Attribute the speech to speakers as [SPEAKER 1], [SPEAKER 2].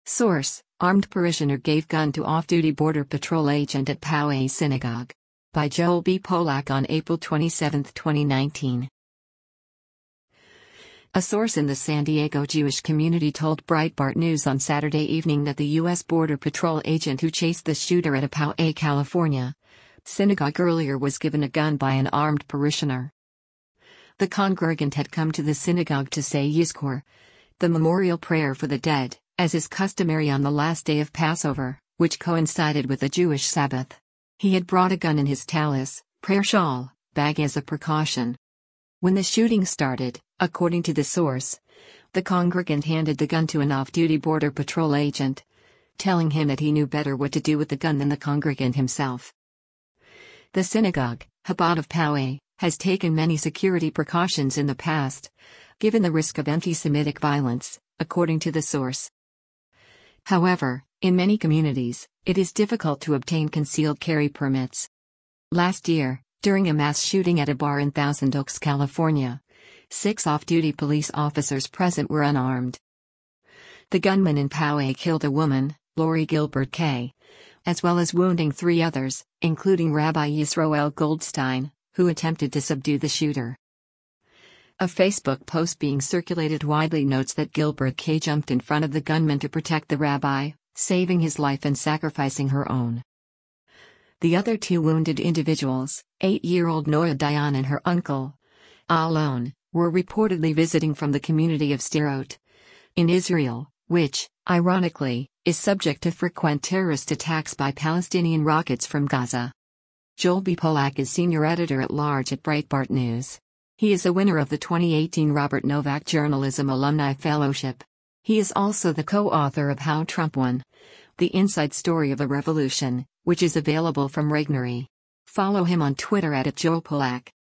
[SPEAKER 1] Source: Armed parishioner gave gun to off-duty Border Patrol agent at Poway Synagogue. By Joel B. Polak on April 27, 2019. A source in the San Diego Jewish community told Breitbart News on Saturday evening that the U.S. Border Patrol agent who chased the shooter at a Poway, California synagogue earlier was given a gun by an armed parishioner. The congregant had come to the synagogue to say Yizkor, the memorial prayer for the dead, as is customary on the last day of Passover, which coincided with the Jewish Sabbath. He had brought a gun in his talis, prayer shawl, bag as a precaution. When the shooting started, according to the source, the congregant handed the gun to an off-duty Border Patrol agent, telling him that he knew better what to do with the gun than the congregant himself. The synagogue, Chabad of Poway, has taken many security precautions in the past, given the risk of anti-Semitic violence, according to the source. However, in many communities, it is difficult to obtain concealed carry permits. Last year, during a mass shooting at a bar in Thousand Oaks, California, 6 off-duty police officers present were unarmed. The gunman in Poway killed a woman, Lori Gilbert K., as well as wounding 3 others, including Rabbi Yisroel Goldstein, who attempted to subdue the shooter. A Facebook post being circulated widely notes that Gilbert K. jumped in front of the gunman to protect the rabbi, saving his life and sacrificing her own. The other 2 wounded individuals, 8-year-old Noah Dayan and her uncle, Alon, were reportedly visiting from the community of Sderot in Israel, which, ironically, is subject to frequent terrorist attacks by Palestinian rockets from Gaza. Joel B. Polak is senior editor-at-large at Breitbart News. He is a winner of the 2018 Robert Novak Journalism Alumni Fellowship. He is also the co-author of How Trump Won: The Inside Story of a Revolution, which is available from Regnery. Follow him on Twitter @JoelPolak.